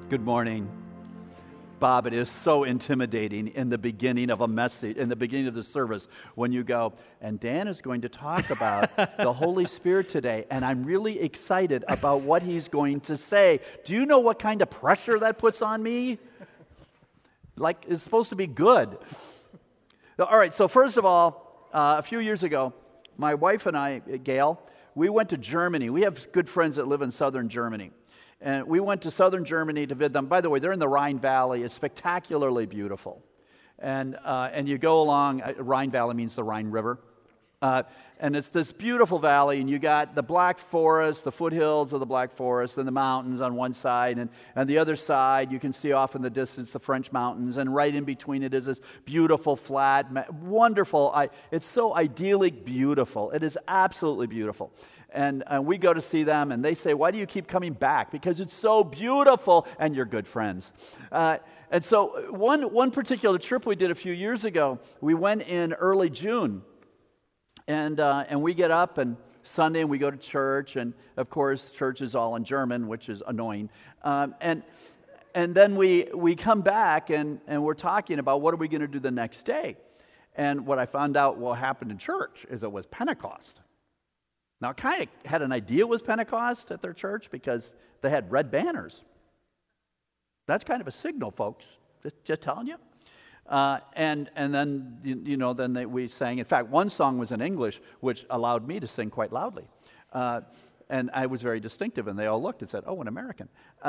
Good morning. Bob, it is so intimidating in the beginning of a message, in the beginning of the service, when you go, and Dan is going to talk about the Holy Spirit today, and I'm really excited about what he's going to say. Do you know what kind of pressure that puts on me? Like, it's supposed to be good. All right, so first of all, a few years ago, my wife and I, Gail, we went to Germany. We have good friends that live in southern Germany. And we went to southern Germany to visit them. By the way, they're in the Rhine Valley. It's spectacularly beautiful. And you go along, Rhine Valley means the Rhine River. And it's this beautiful valley, and you got the Black Forest, the foothills of the Black Forest, and the mountains on one side. And on the other side, you can see off in the distance the French mountains. And right in between it is this beautiful, flat, wonderful. It's so idyllic beautiful. It is absolutely beautiful. And we go to see them, and they say, why do you keep coming back? Because it's so beautiful, and you're good friends. And so one particular trip we did a few years ago, we went in early June, and we get up, and Sunday, and we go to church, and of course, church is all in German, which is annoying. And then we come back, and we're talking about what are we going to do the next day. And what I found out what happened in church is it was Pentecost. Now, I kind of had an idea it was Pentecost at their church because they had red banners. That's kind of a signal, folks. Just telling you. And then we sang. In fact, one song was in English, which allowed me to sing quite loudly. And I was very distinctive, and they all looked and said, "Oh, an American."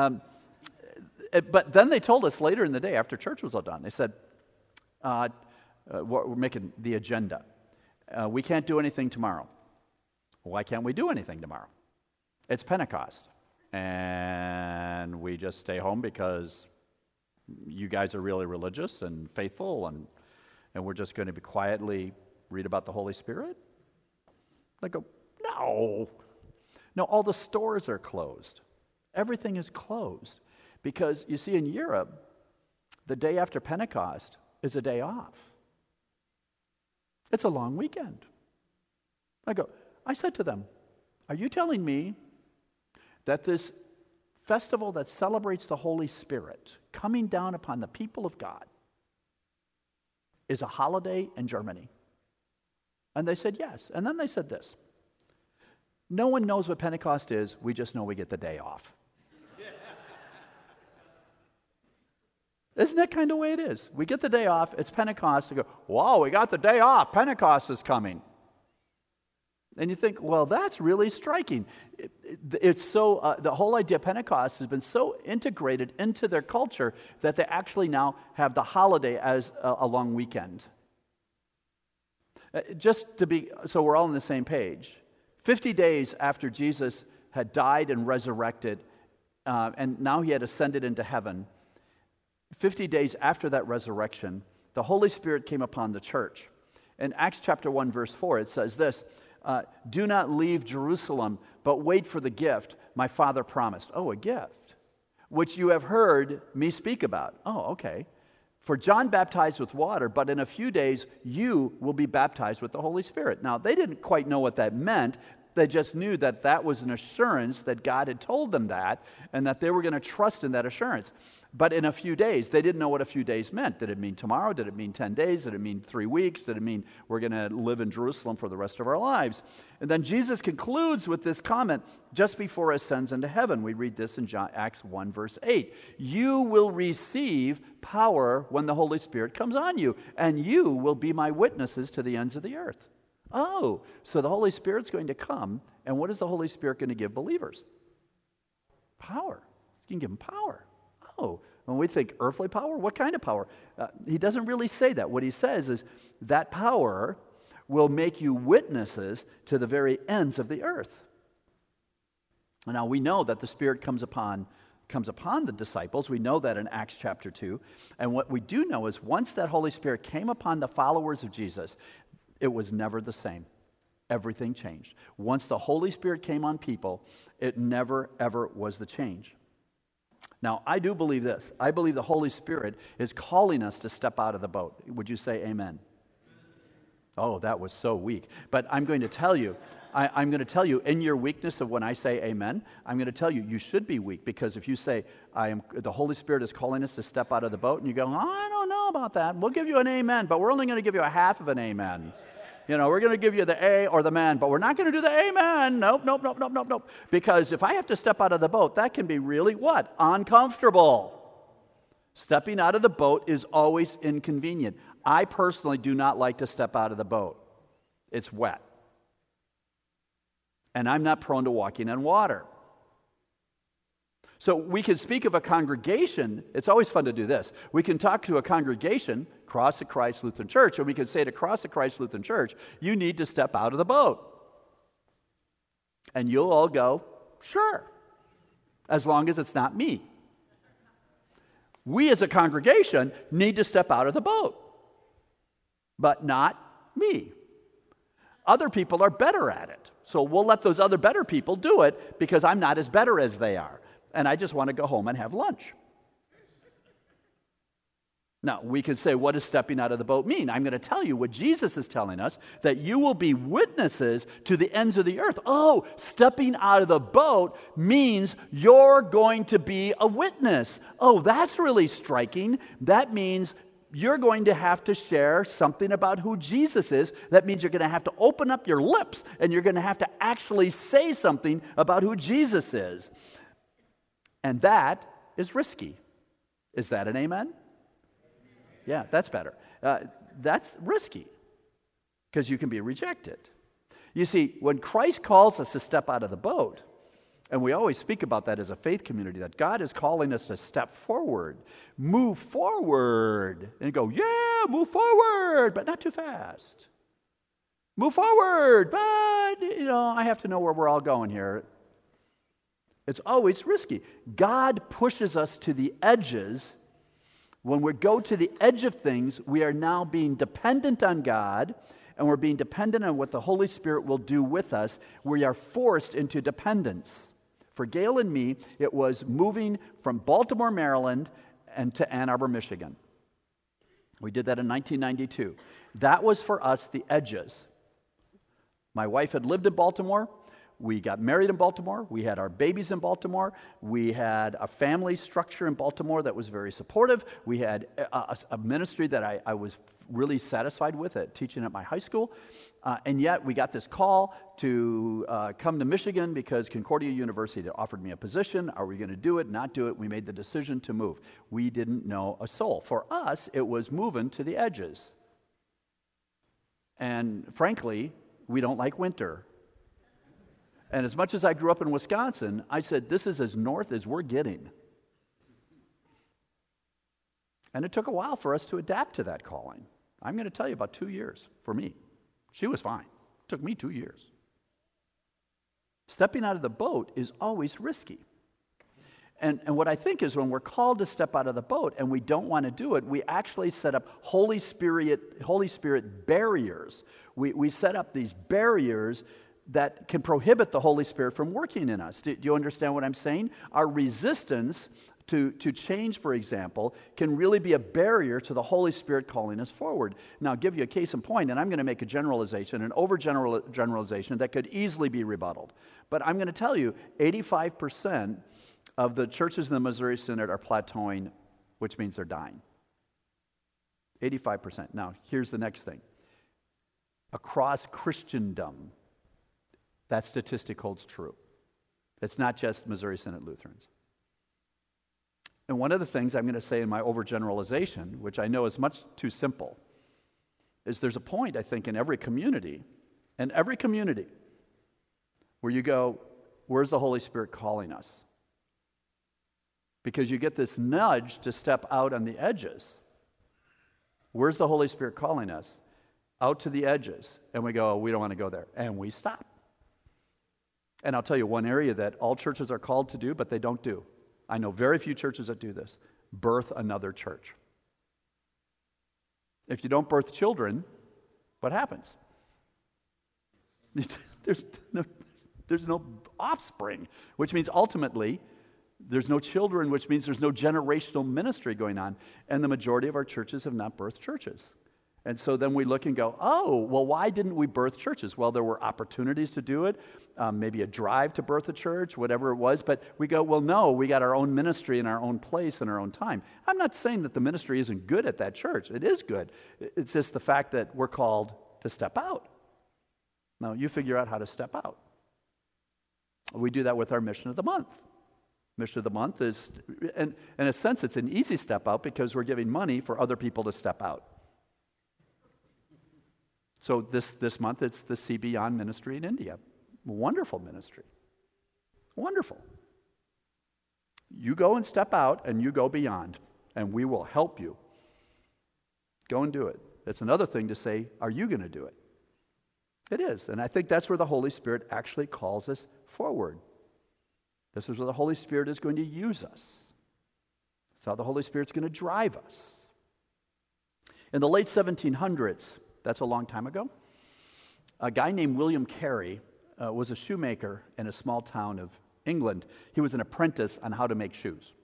But then they told us later in the day, after church was all done, they said, "We're making the agenda. We can't do anything tomorrow." Why can't we do anything tomorrow? It's Pentecost. And we just stay home because you guys are really religious and faithful, and we're just going to be quietly read about the Holy Spirit? They go, no. No, all the stores are closed. Everything is closed. Because, you see, in Europe, the day after Pentecost is a day off. It's a long weekend. I said to them, are you telling me that this festival that celebrates the Holy Spirit coming down upon the people of God is a holiday in Germany? And they said yes. And then they said this, no one knows what Pentecost is, we just know we get the day off. Isn't that kind of the way it is? We get the day off, it's Pentecost, we go, wow, we got the day off, Pentecost is coming. And you think, well, that's really striking. It's so the whole idea of Pentecost has been so integrated into their culture that they actually now have the holiday as a long weekend. So we're all on the same page. 50 days after Jesus had died and resurrected, and now he had ascended into heaven, 50 days after that resurrection, the Holy Spirit came upon the church. In Acts chapter 1, verse 4, it says this, do not leave Jerusalem, but wait for the gift my Father promised. Oh, a gift, which you have heard me speak about. Oh, okay. For John baptized with water, but in a few days you will be baptized with the Holy Spirit. Now, they didn't quite know what that meant. They just knew that that was an assurance that God had told them that, and that they were going to trust in that assurance. But in a few days, they didn't know what a few days meant. Did it mean tomorrow? Did it mean 10 days? Did it mean 3 weeks? Did it mean we're going to live in Jerusalem for the rest of our lives? And then Jesus concludes with this comment just before he ascends into heaven. We read this in Acts 1, verse 8. You will receive power when the Holy Spirit comes on you, and you will be my witnesses to the ends of the earth. Oh, so the Holy Spirit's going to come, and what is the Holy Spirit going to give believers? Power. He can give them power. Oh, when we think earthly power, what kind of power? He doesn't really say that. What he says is that power will make you witnesses to the very ends of the earth. Now, we know that the Spirit comes upon the disciples. We know that in Acts chapter 2. And what we do know is once that Holy Spirit came upon the followers of Jesus, it was never the same. Everything changed. Once the Holy Spirit came on people, it never, ever was the change. Now, I do believe this. I believe the Holy Spirit is calling us to step out of the boat. Would you say amen? Oh, that was so weak. But I'm going to tell you, I'm going to tell you, in your weakness of when I say amen, I'm going to tell you, you should be weak, because if you say, the Holy Spirit is calling us to step out of the boat, and you go, I don't know about that, we'll give you an amen, but we're only going to give you a half of an amen. We're going to give you the A or the man, but we're not going to do the amen. Nope. Because if I have to step out of the boat, that can be really what? Uncomfortable. Stepping out of the boat is always inconvenient. I personally do not like to step out of the boat. It's wet. And I'm not prone to walking on water. So we can speak of a congregation. It's always fun to do this. We can talk to a congregation, Cross of Christ Lutheran Church, and we can say to Cross of Christ Lutheran Church, you need to step out of the boat. And you'll all go, sure, as long as it's not me. We as a congregation need to step out of the boat, but not me. Other people are better at it. So we'll let those other better people do it because I'm not as better as they are. And I just want to go home and have lunch. Now, we could say, what does stepping out of the boat mean? I'm going to tell you what Jesus is telling us, that you will be witnesses to the ends of the earth. Oh, stepping out of the boat means you're going to be a witness. Oh, that's really striking. That means you're going to have to share something about who Jesus is. That means you're going to have to open up your lips and you're going to have to actually say something about who Jesus is. And that is risky. Is that an amen? Yeah, that's better. That's risky because you can be rejected. You see, when Christ calls us to step out of the boat, and we always speak about that as a faith community, that God is calling us to step forward, move forward, and go, yeah, move forward, but not too fast. Move forward, but, I have to know where we're all going here. It's always risky. God pushes us to the edges. When we go to the edge of things, we are now being dependent on God, and we're being dependent on what the Holy Spirit will do with us. We are forced into dependence. For Gail and me, it was moving from Baltimore, Maryland, and to Ann Arbor, Michigan. We did that in 1992. That was for us the edges. My wife had lived in Baltimore. We got married in Baltimore. We had our babies in Baltimore. We had a family structure in Baltimore that was very supportive. We had a ministry that I was really satisfied with teaching at my high school. And yet we got this call to come to Michigan because Concordia University offered me a position. Are we going to do it, not do it? We made the decision to move. We didn't know a soul. For us, it was moving to the edges. And frankly, we don't like winter. And as much as I grew up in Wisconsin, I said, this is as north as we're getting. And it took a while for us to adapt to that calling. I'm going to tell you about 2 years for me. She was fine. It took me 2 years. Stepping out of the boat is always risky. And what I think is when we're called to step out of the boat and we don't want to do it, we actually set up Holy Spirit barriers. We set up these barriers that can prohibit the Holy Spirit from working in us. Do you understand what I'm saying? Our resistance to change, for example, can really be a barrier to the Holy Spirit calling us forward. Now, I'll give you a case in point, and I'm going to make a generalization, an overgeneralization that could easily be rebutted. But I'm going to tell you, 85% of the churches in the Missouri Synod are plateauing, which means they're dying. 85%. Now, here's the next thing. Across Christendom, that statistic holds true. It's not just Missouri Synod Lutherans. And one of the things I'm going to say in my overgeneralization, which I know is much too simple, is there's a point, I think, in every community, where you go, where's the Holy Spirit calling us? Because you get this nudge to step out on the edges. Where's the Holy Spirit calling us? Out to the edges. And we go, we don't want to go there. And we stop. And I'll tell you one area that all churches are called to do, but they don't do. I know very few churches that do this. Birth another church. If you don't birth children, what happens? There's no offspring, which means ultimately there's no children, which means there's no generational ministry going on. And the majority of our churches have not birthed churches. And so then we look and go, oh, well, why didn't we birth churches? Well, there were opportunities to do it, maybe a drive to birth a church, whatever it was. But we go, well, no, we got our own ministry in our own place and our own time. I'm not saying that the ministry isn't good at that church. It is good. It's just the fact that we're called to step out. Now, you figure out how to step out. We do that with our mission of the month. Mission of the month is, and in a sense, it's an easy step out because we're giving money for other people to step out. So this month, it's the See Beyond ministry in India. Wonderful ministry. Wonderful. You go and step out, and you go beyond, and we will help you. Go and do it. It's another thing to say, are you going to do it? It is, and I think that's where the Holy Spirit actually calls us forward. This is where the Holy Spirit is going to use us. That's how the Holy Spirit's going to drive us. In the late 1700s, that's a long time ago, a guy named William Carey was a shoemaker in a small town of England. He was an apprentice on how to make shoes.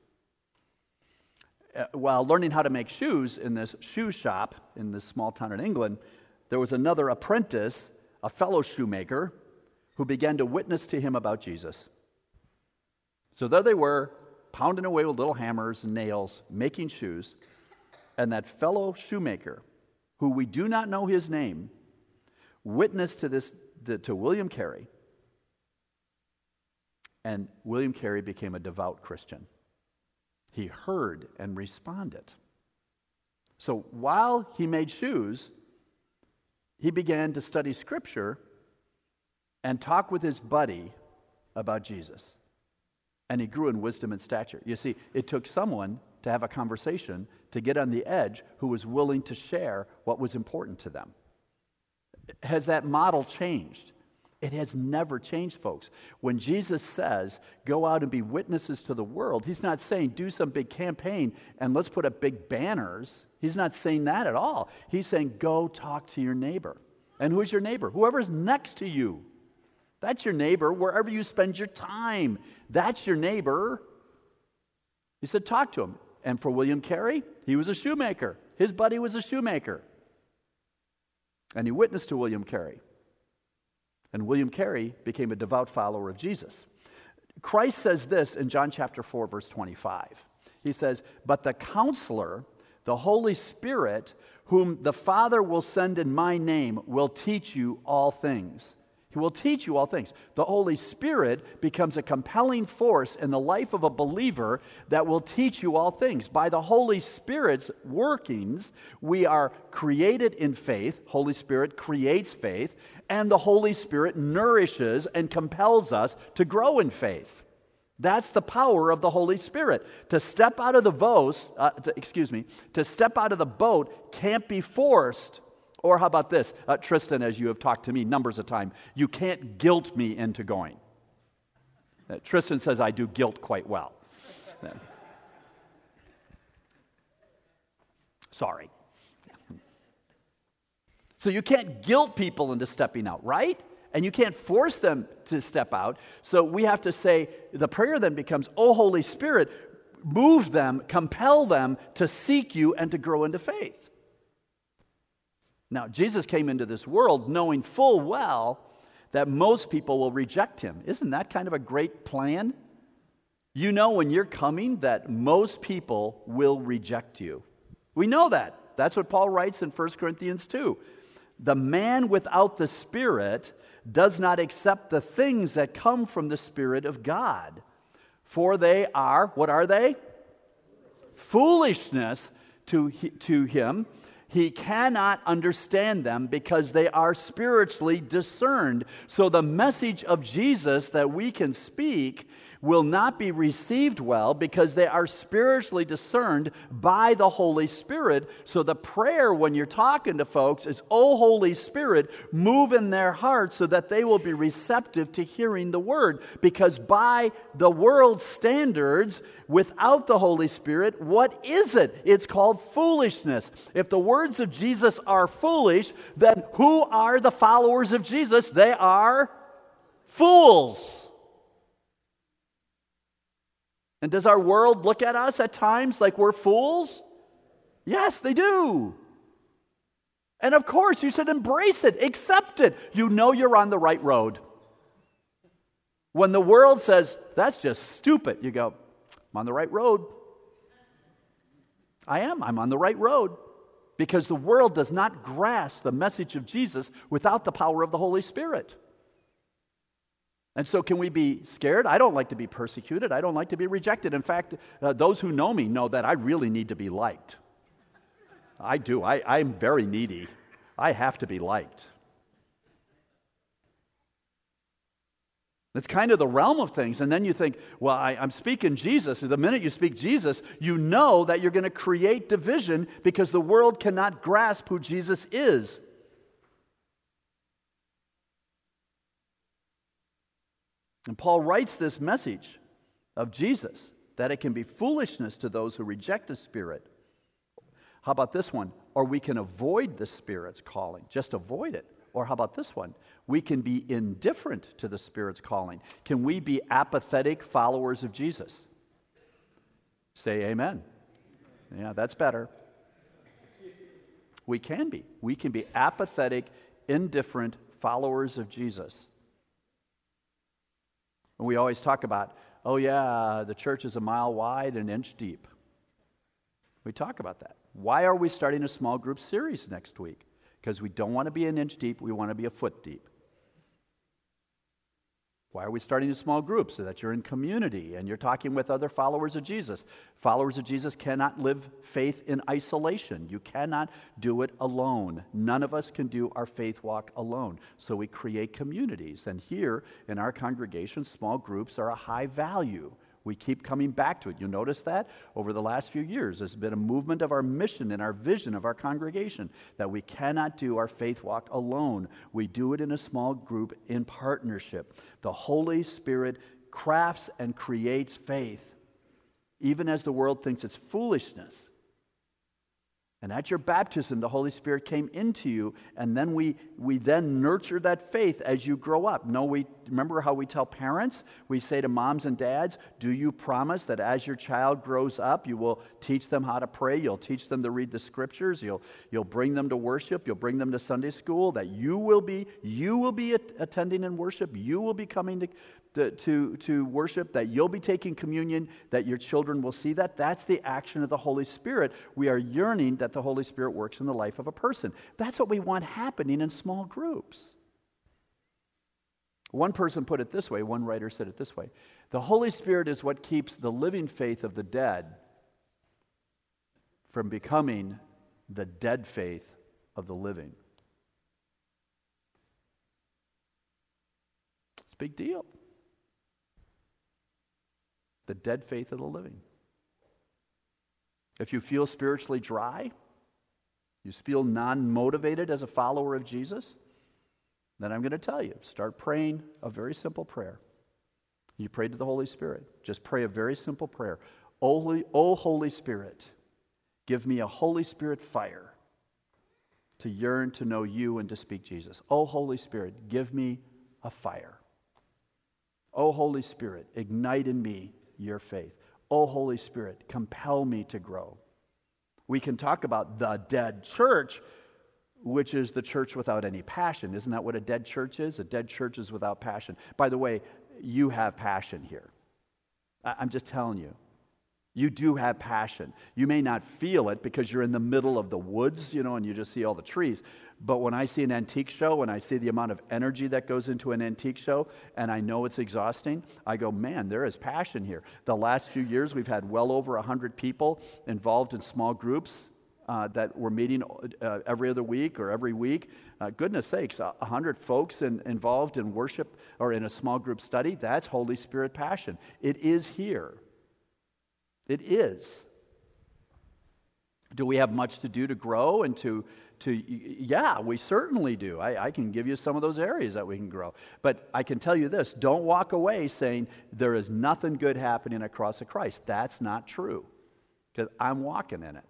While learning how to make shoes in this shoe shop in this small town in England, there was another apprentice, a fellow shoemaker, who began to witness to him about Jesus. So there they were, pounding away with little hammers and nails, making shoes, and that fellow shoemaker, who we do not know his name, witnessed to William Carey, and William Carey became a devout Christian. He heard and responded. So while he made shoes, he began to study Scripture and talk with his buddy about Jesus. And he grew in wisdom and stature. You see, it took someone to have a conversation to get on the edge who was willing to share what was important to them. Has that model changed? It has never changed, folks. When Jesus says, go out and be witnesses to the world, he's not saying do some big campaign and let's put up big banners. He's not saying that at all. He's saying go talk to your neighbor. And who's your neighbor? Whoever's next to you. That's your neighbor wherever you spend your time. That's your neighbor. He said talk to him. And for William Carey, he was a shoemaker. His buddy was a shoemaker. And he witnessed to William Carey. And William Carey became a devout follower of Jesus. Christ says this in John chapter 4, verse 25. He says, but the Counselor, the Holy Spirit, whom the Father will send in my name, will teach you all things. He will teach you all things. The Holy Spirit becomes a compelling force in the life of a believer that will teach you all things. By the Holy Spirit's workings, we are created in faith. Holy Spirit creates faith, and the Holy Spirit nourishes and compels us to grow in faith. That's the power of the Holy Spirit. To step out of the boat can't be forced. Or how about this? Tristan, as you have talked to me numbers of times, you can't guilt me into going. Tristan says I do guilt quite well. Sorry. So you can't guilt people into stepping out, right? And you can't force them to step out. So we have to say, the prayer then becomes, oh, Holy Spirit, move them, compel them to seek you and to grow into faith. Now, Jesus came into this world knowing full well that most people will reject him. Isn't that kind of a great plan? You know when you're coming that most people will reject you. We know that. That's what Paul writes in 1 Corinthians 2. The man without the Spirit does not accept the things that come from the Spirit of God. For they are, what are they? Foolishness to him. He cannot understand them because they are spiritually discerned. So the message of Jesus that we can speak will not be received well because they are spiritually discerned by the Holy Spirit. So the prayer when you're talking to folks is, oh, Holy Spirit, move in their hearts so that they will be receptive to hearing the word. Because by the world's standards, without the Holy Spirit, what is it? It's called foolishness. If the words of Jesus are foolish, then who are the followers of Jesus? They are fools. And does our world look at us at times like we're fools? Yes, they do. And of course, you should embrace it, accept it. You know you're on the right road. When the world says, that's just stupid, you go, I'm on the right road. I'm on the right road. Because the world does not grasp the message of Jesus without the power of the Holy Spirit. And so can we be scared? I don't like to be persecuted. I don't like to be rejected. In fact, those who know me know that I really need to be liked. I do. I'm very needy. I have to be liked. It's kind of the realm of things. And then you think, well, I'm speaking Jesus. The minute you speak Jesus, you know that you're going to create division because the world cannot grasp who Jesus is. And Paul writes this message of Jesus, that it can be foolishness to those who reject the Spirit. How about this one? Or we can avoid the Spirit's calling. Just avoid it. Or how about this one? We can be indifferent to the Spirit's calling. Can we be apathetic followers of Jesus? Say amen. Yeah, that's better. We can be. We can be apathetic, indifferent followers of Jesus. And we always talk about, oh yeah, the church is a mile wide and an inch deep. We talk about that. Why are we starting a small group series next week? Because we don't want to be an inch deep, we want to be a foot deep. Why are we starting a small group? So that you're in community and you're talking with other followers of Jesus. Followers of Jesus cannot live faith in isolation. You cannot do it alone. None of us can do our faith walk alone. So we create communities. And here in our congregation, small groups are a high value. We keep coming back to it. You notice that? Over the last few years, there's been a movement of our mission and our vision of our congregation that we cannot do our faith walk alone. We do it in a small group in partnership. The Holy Spirit crafts and creates faith, even as the world thinks it's foolishness. And at your baptism, the Holy Spirit came into you, and then we then nurture that faith as you grow up. Remember how we tell parents? We say to moms and dads, do you promise that as your child grows up, you will teach them how to pray, you'll teach them to read the scriptures, you'll bring them to worship, you'll bring them to Sunday school, that you will be attending in worship, you will be coming to worship, that you'll be taking communion, that your children will see that? That's the action of the Holy Spirit. We are yearning that the Holy Spirit works in the life of a person. That's what we want happening in small groups. One person put it this way, one writer said it this way: the Holy Spirit is what keeps the living faith of the dead from becoming the dead faith of the living. It's a big deal. The dead faith of the living. If you feel spiritually dry, you feel non-motivated as a follower of Jesus, then I'm going to tell you, start praying a very simple prayer. You pray to the Holy Spirit. Just pray a very simple prayer. O Holy Spirit, give me a Holy Spirit fire to yearn to know you and to speak Jesus. O Holy Spirit, give me a fire. O Holy Spirit, ignite in me your faith. O Holy Spirit, compel me to grow. We can talk about the dead church, which is the church without any passion. Isn't that what a dead church is? A dead church is without passion. By the way, you have passion here. I'm just telling you. You do have passion. You may not feel it because you're in the middle of the woods, and you just see all the trees. But when I see an antique show and I see the amount of energy that goes into an antique show, and I know it's exhausting, I go, man, there is passion here. The last few years, we've had well over 100 people involved in small groups that were meeting every other week or every week. Goodness sakes, 100 folks involved in worship or in a small group study, that's Holy Spirit passion. It is here. It is. Do we have much to do to grow and to yeah, we certainly do. I can give you some of those areas that we can grow. But I can tell you this, don't walk away saying there is nothing good happening at Cross of Christ. That's not true, because I'm walking in it.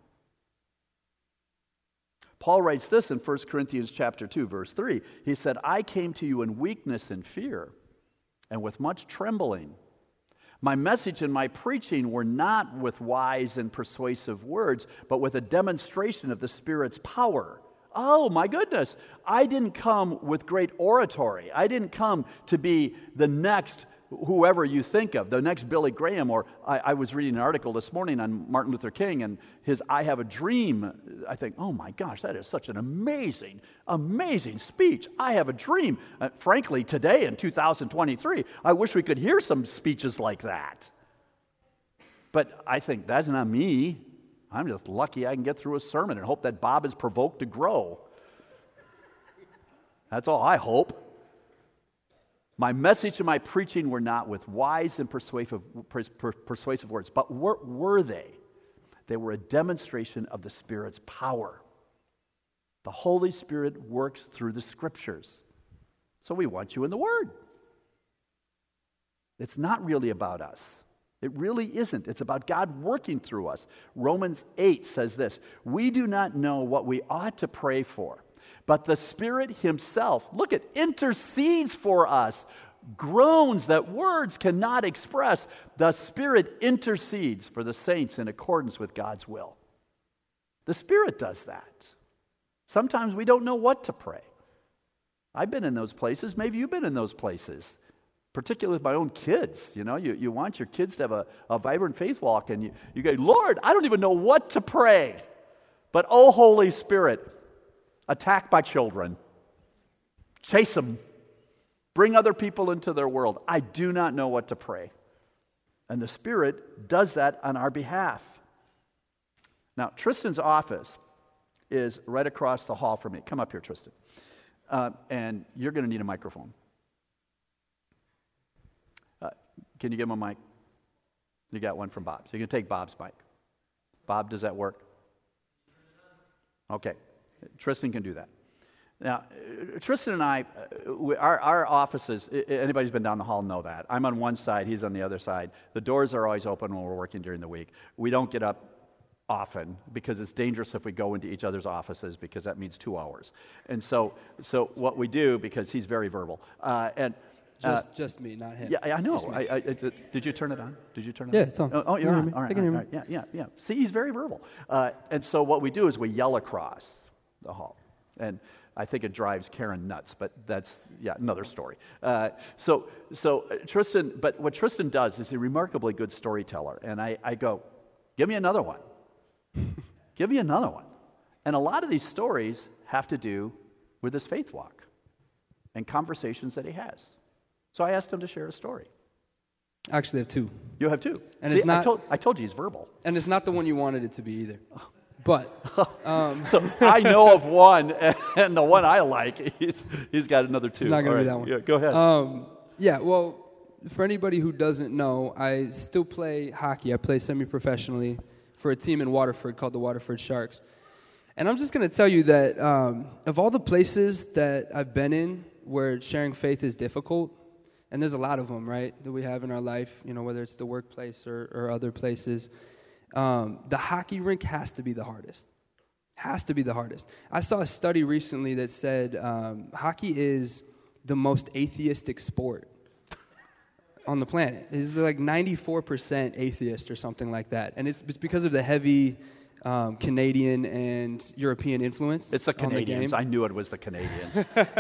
Paul writes this in 1 Corinthians chapter 2, verse 3. He said, I came to you in weakness and fear, and with much trembling. My message and my preaching were not with wise and persuasive words, but with a demonstration of the Spirit's power, Oh, my goodness. I didn't come with great oratory. I didn't come to be the next whoever you think of, the next Billy Graham, or I was reading an article this morning on Martin Luther King and his I Have a Dream. I think, oh my gosh, that is such an amazing, amazing speech. I have a dream. Frankly, today in 2023, I wish we could hear some speeches like that. But I think that's not me. I'm just lucky I can get through a sermon and hope that Bob is provoked to grow. That's all I hope. My message and my preaching were not with wise and persuasive words, but were they? They were a demonstration of the Spirit's power. The Holy Spirit works through the Scriptures. So we want you in the Word. It's not really about us. It really isn't. It's about God working through us. Romans 8 says this, we do not know what we ought to pray for, but the Spirit Himself, look, it intercedes for us, groans that words cannot express. The Spirit intercedes for the saints in accordance with God's will. The Spirit does that. Sometimes we don't know what to pray. I've been in those places. Maybe you've been in those places, particularly with my own kids. You know, you want your kids to have a vibrant faith walk, and you go, Lord, I don't even know what to pray. But, oh, Holy Spirit, attack my children. Chase them. Bring other people into their world. I do not know what to pray. And the Spirit does that on our behalf. Now, Tristan's office is right across the hall from me. Come up here, Tristan. And you're going to need a microphone. Can you give him a mic? You got one from Bob. So you can take Bob's mic. Bob, does that work? Okay. Tristan can do that. Now, Tristan and I, our offices, anybody who's been down the hall know that. I'm on one side, he's on the other side. The doors are always open when we're working during the week. We don't get up often because it's dangerous if we go into each other's offices because that means 2 hours. And so what we do, because he's very verbal, just me, not him. Yeah, I know. Did you turn it on? Yeah, it's on. Oh, you're on. All right. All right. Yeah. See, he's very verbal. And so what we do is we yell across the hall. And I think it drives Karen nuts, but that's, another story. So Tristan, but what Tristan does is he's a remarkably good storyteller. And I go, give me another one. Give me another one. And a lot of these stories have to do with his faith walk and conversations that he has. So I asked him to share a story. I actually have two. You have two. And See, it's not, I told you he's verbal. And it's not the one you wanted it to be either. But so I know of one, and the one I like, he's got another two. It's not going to be that one. Yeah, go ahead. Well, for anybody who doesn't know, I still play hockey. I play semi-professionally for a team in Waterford called the Waterford Sharks. And I'm just going to tell you that of all the places that I've been in where sharing faith is difficult, and there's a lot of them, right, that we have in our life, you know, whether it's the workplace or other places, the hockey rink has to be the hardest. Has to be the hardest. I saw a study recently that said hockey is the most atheistic sport on the planet. It's like 94% atheist or something like that. And it's because of the heavy Canadian and European influence. It's the Canadians. I knew it was the Canadians.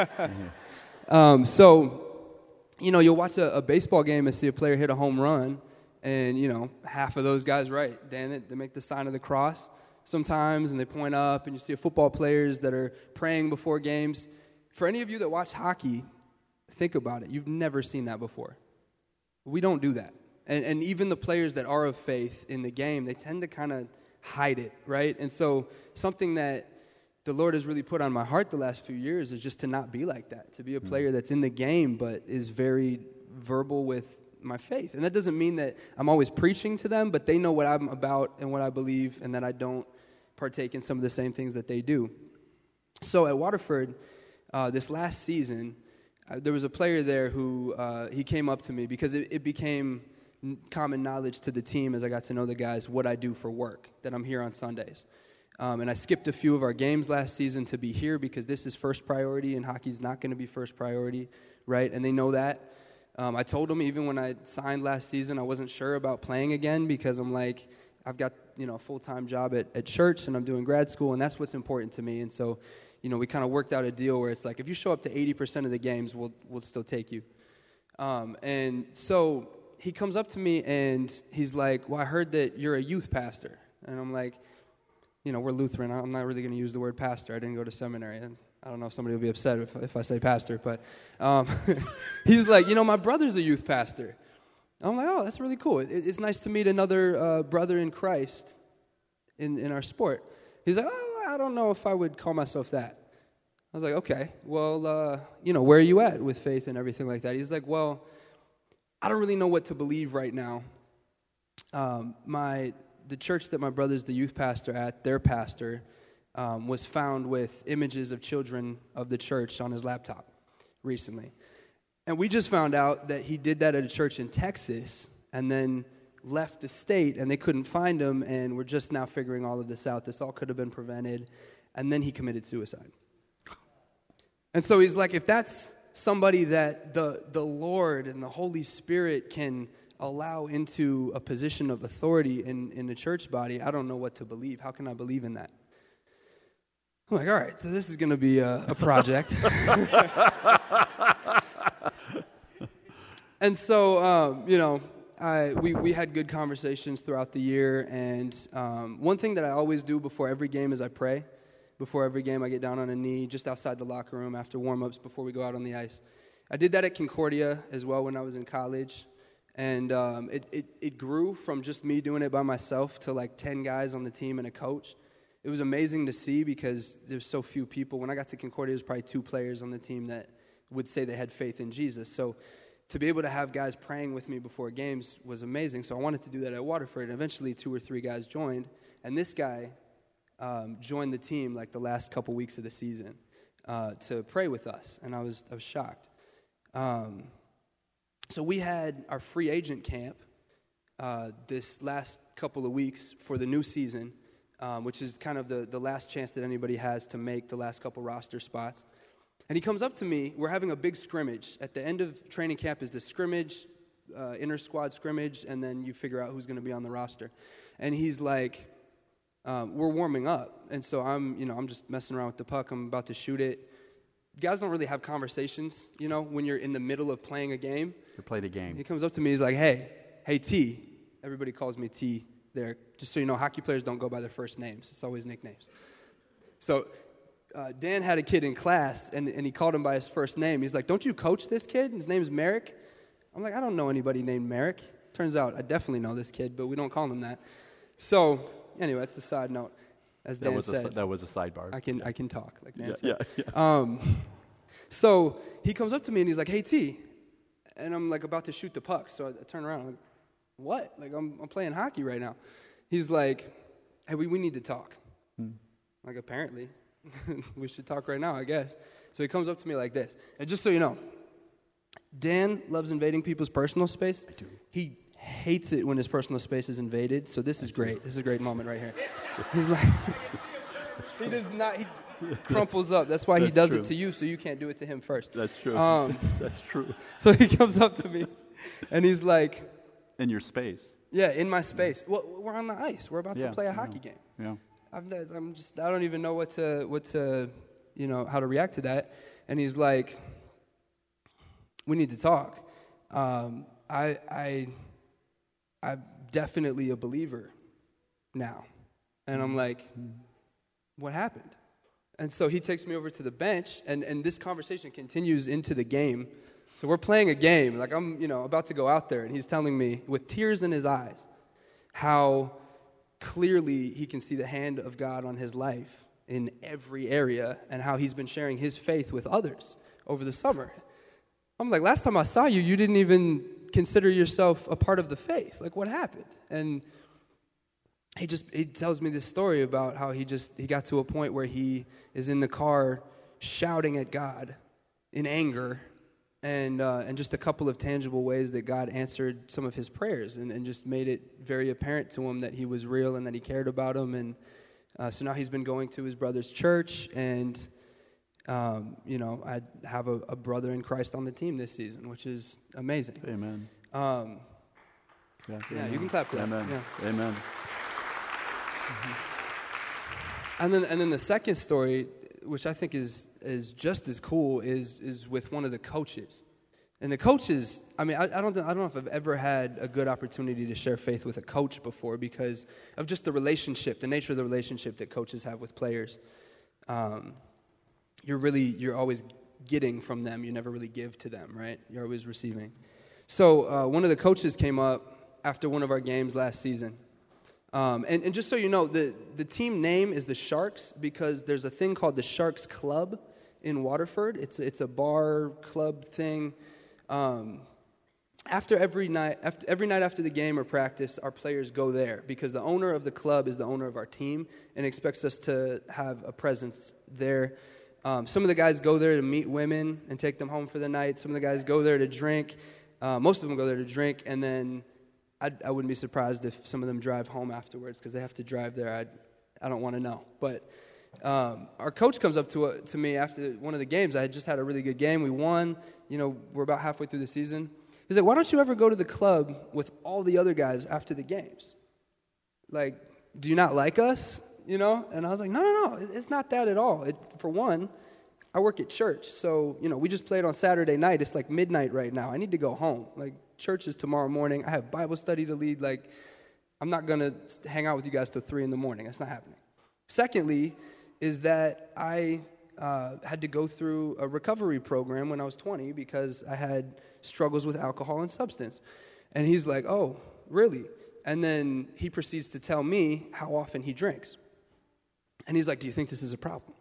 So, you know, you'll watch a baseball game and see a player hit a home run, and, you know, half of those guys, right, they make the sign of the cross sometimes, and they point up, and you see football players that are praying before games. For any of you that watch hockey, think about it. You've never seen that before. We don't do that. And even the players that are of faith in the game, they tend to kind of hide it, right? And so something that the Lord has really put on my heart the last few years is just to not be like that, to be a player that's in the game but is very verbal with my faith. And that doesn't mean that I'm always preaching to them, but they know what I'm about and what I believe, and that I don't partake in some of the same things that they do. So at Waterford, this last season, there was a player there who he came up to me because it became common knowledge to the team as I got to know the guys what I do for work, that I'm here on Sundays. And I skipped a few of our games last season to be here because this is first priority, and hockey's not going to be first priority, right? And they know that. I told them even when I signed last season, I wasn't sure about playing again because I'm like, I've got, you know, a full-time job at church, and I'm doing grad school, and that's what's important to me. And so, we kind of worked out a deal where it's like, if you show up to 80% of the games, we'll still take you. And so he comes up to me and he's like, well, I heard that you're a youth pastor. And I'm like, we're Lutheran. I'm not really going to use the word pastor. I didn't go to seminary. And I don't know if somebody will be upset if I say pastor. But he's like, my brother's a youth pastor. I'm like, oh, that's really cool. It's nice to meet another brother in Christ in our sport. He's like, oh, I don't know if I would call myself that. I was like, okay, well, where are you at with faith and everything like that? He's like, well, I don't really know what to believe right now. The church that my brother's the youth pastor at, their pastor, was found with images of children of the church on his laptop recently. And we just found out that he did that at a church in Texas and then left the state, and they couldn't find him, and we're just now figuring all of this out. This all could have been prevented. And then he committed suicide. And so he's like, if that's somebody that the Lord and the Holy Spirit can allow into a position of authority in the church body, I don't know what to believe. How can I believe in that? I'm like, all right, so this is going to be a project. And so, we had good conversations throughout the year, and one thing that I always do before every game is I pray. Before every game, I get down on a knee just outside the locker room after warm-ups before we go out on the ice. I did that at Concordia as well when I was in college, and it grew from just me doing it by myself to like 10 guys on the team and a coach. It was amazing to see because there's so few people. When I got to Concordia, there was probably 2 players on the team that would say they had faith in Jesus. So to be able to have guys praying with me before games was amazing. So I wanted to do that at Waterford, and eventually 2 or 3 guys joined, and this guy joined the team like the last couple weeks of the season to pray with us, and I was shocked. So we had our free agent camp this last couple of weeks for the new season, which is kind of the last chance that anybody has to make the last couple roster spots. And he comes up to me. We're having a big scrimmage. At the end of training camp is the scrimmage, inter-squad scrimmage, and then you figure out who's going to be on the roster. And he's like, we're warming up, and so I'm just messing around with the puck. I'm about to shoot it. Guys don't really have conversations, when you're in the middle of playing a game. You play the game. He comes up to me. He's like, hey, T. Everybody calls me T there. Just so you know, hockey players don't go by their first names. It's always nicknames. So Dan had a kid in class, and he called him by his first name. He's like, don't you coach this kid? His name's Merrick. I'm like, I don't know anybody named Merrick. Turns out I definitely know this kid, but we don't call him that. So anyway, that's the side note. As Dan said, that was a sidebar. I can talk like Dan said. Yeah. So he comes up to me and he's like, "Hey T," and I'm like about to shoot the puck. So I turn around. I'm like, "What? Like I'm playing hockey right now." He's like, "Hey, we need to talk." Like apparently, we should talk right now, I guess. So he comes up to me like this, and just so you know, Dan loves invading people's personal space. I do. He hates it when his personal space is invaded, so this is great. This is a great moment right here. He's like, he does not, he crumples up. That's why he does it to you, so you can't do it to him first. That's true. That's true. So he comes up to me, and he's like, in your space. Yeah, in my space. Well, we're on the ice. We're about to play a hockey game. Yeah. I don't even know what to, how to react to that. And he's like, we need to talk. I'm definitely a believer now. And I'm like, what happened? And so he takes me over to the bench, and this conversation continues into the game. So we're playing a game. Like I'm, about to go out there, and he's telling me with tears in his eyes how clearly he can see the hand of God on his life in every area and how he's been sharing his faith with others over the summer. I'm like, last time I saw you, you didn't even consider yourself a part of the faith. Like, what happened? And he tells me this story about how he got to a point where he is in the car shouting at God in anger and just a couple of tangible ways that God answered some of his prayers and just made it very apparent to him that he was real and that he cared about him. And so now he's been going to his brother's church, and I have a brother in Christ on the team this season, which is amazing. Amen. Yeah, you can clap for that. Amen. Yeah. Amen. And then the second story which I think is just as cool, is with one of the coaches. And the coaches, I mean, I don't know if I've ever had a good opportunity to share faith with a coach before because of just the relationship, the nature of the relationship that coaches have with players. You're always getting from them. You never really give to them, right? You're always receiving. So one of the coaches came up after one of our games last season. And just so you know, the team name is the Sharks because there's a thing called the Sharks Club in Waterford. It's a bar club thing. After every night after the game or practice, our players go there because the owner of the club is the owner of our team and expects us to have a presence there. Some of the guys go there to meet women and take them home for the night. Some of the guys go there to drink. Most of them go there to drink, and then I wouldn't be surprised if some of them drive home afterwards because they have to drive there. I don't want to know. But our coach comes up to me after one of the games. I had just had a really good game. We won. We're about halfway through the season. He's like, why don't you ever go to the club with all the other guys after the games? Like, do you not like us? And I was like, no, it's not that at all. For one, I work at church. So, we just played on Saturday night. It's like midnight right now. I need to go home. Like, church is tomorrow morning. I have Bible study to lead. Like, I'm not going to hang out with you guys till 3 a.m. That's not happening. Secondly, is that I had to go through a recovery program when I was 20 because I had struggles with alcohol and substance. And he's like, oh, really? And then he proceeds to tell me how often he drinks. And he's like, do you think this is a problem?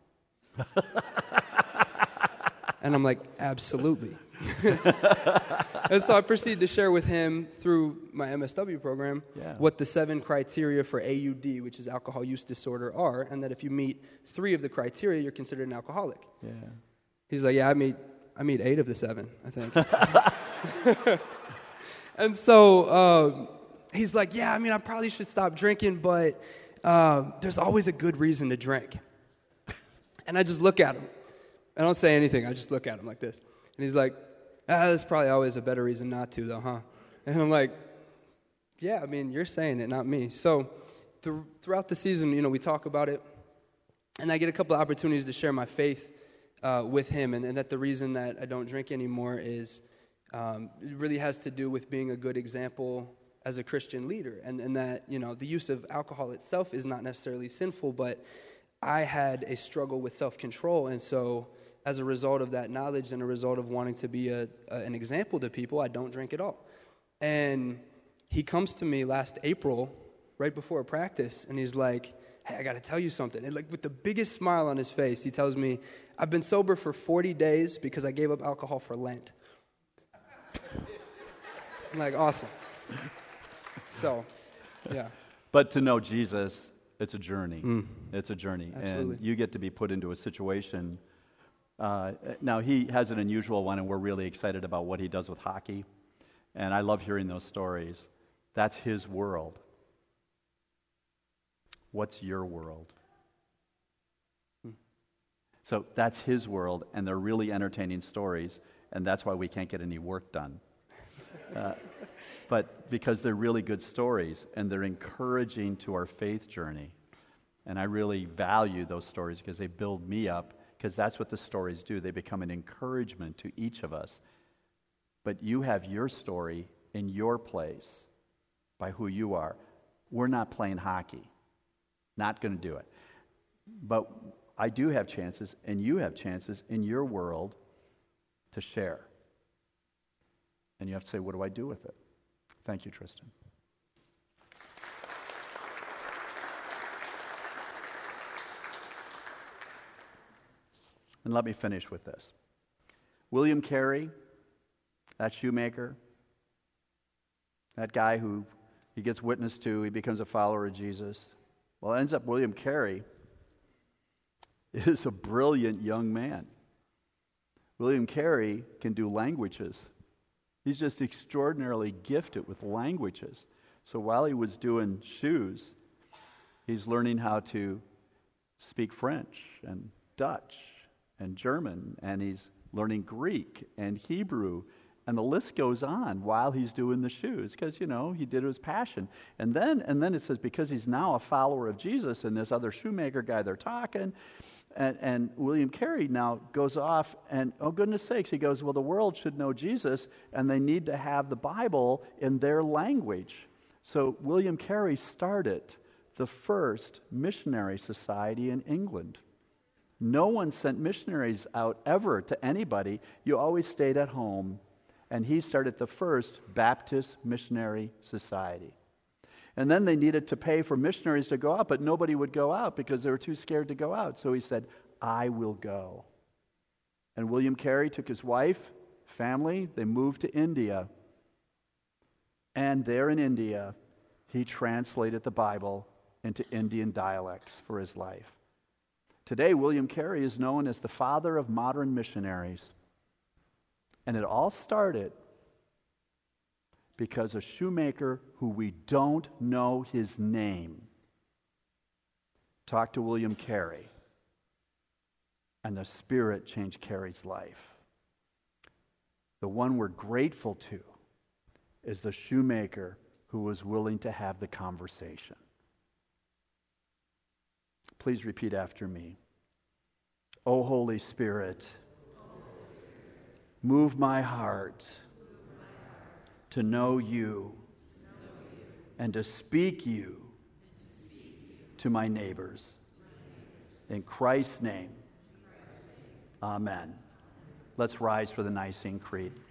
And I'm like, absolutely. And so I proceeded to share with him through my MSW program what the 7 criteria for AUD, which is alcohol use disorder, are, and that if you meet 3 of the criteria, you're considered an alcoholic. Yeah. He's like, I meet 8 of the 7, I think. And so he's like, I probably should stop drinking, but there's always a good reason to drink. And I just look at him. I don't say anything. I just look at him like this. And he's like, there's probably always a better reason not to, though, huh? And I'm like, yeah, you're saying it, not me. So throughout the season, we talk about it. And I get a couple of opportunities to share my faith with him. And that the reason that I don't drink anymore is it really has to do with being a good example as a Christian leader. And that, the use of alcohol itself is not necessarily sinful, but I had a struggle with self-control. And so as a result of that knowledge and a result of wanting to be an example to people, I don't drink at all. And he comes to me last April, right before a practice, and he's like, hey, I got to tell you something. And with the biggest smile on his face, he tells me, I've been sober for 40 days because I gave up alcohol for Lent. I'm like, awesome. So, yeah. But to know Jesus, it's a journey. It's a journey. Absolutely. And you get to be put into a situation. Now, he has an unusual one, and we're really excited about what he does with hockey. And I love hearing those stories. That's his world. What's your world? So that's his world, and they're really entertaining stories, and that's why we can't get any work done. But because they're really good stories, and they're encouraging to our faith journey. And I really value those stories because they build me up, because that's what the stories do. They become an encouragement to each of us. But you have your story in your place by who you are. We're not playing hockey. Not going to do it. But I do have chances, and you have chances in your world to share. And you have to say, what do I do with it? Thank you, Tristan. And let me finish with this. William Carey, that shoemaker, that guy who he gets witness to, he becomes a follower of Jesus. Well, it ends up William Carey is a brilliant young man. William Carey can do languages. He's just extraordinarily gifted with languages. So while he was doing shoes, he's learning how to speak French and Dutch and German, and he's learning Greek and Hebrew, and the list goes on while he's doing the shoes, because, he did it with passion. And then it says, because he's now a follower of Jesus, and this other shoemaker guy, they're talking, and William Carey now goes off, and oh goodness sakes, he goes, well, the world should know Jesus, and they need to have the Bible in their language. So William Carey started the first missionary society in England. No one sent missionaries out ever to anybody. You always stayed at home. And he started the first Baptist Missionary Society. And then they needed to pay for missionaries to go out, but nobody would go out because they were too scared to go out. So he said, I will go. And William Carey took his wife, family, they moved to India. And there in India, he translated the Bible into Indian dialects for his life. Today, William Carey is known as the father of modern missionaries. And it all started because a shoemaker who we don't know his name talked to William Carey, and the Spirit changed Carey's life. The one we're grateful to is the shoemaker who was willing to have the conversation. Please repeat after me. O Holy Spirit, move my heart to know you and to speak you to my neighbors. In Christ's name, amen. Let's rise for the Nicene Creed.